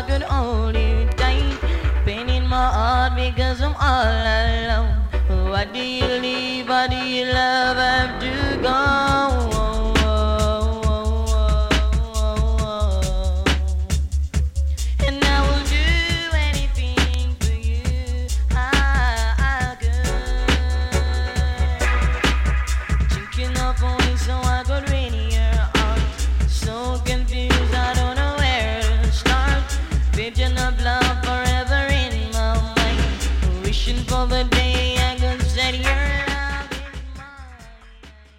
I could hold you tight. Pain in my heart because I'm all alone. What do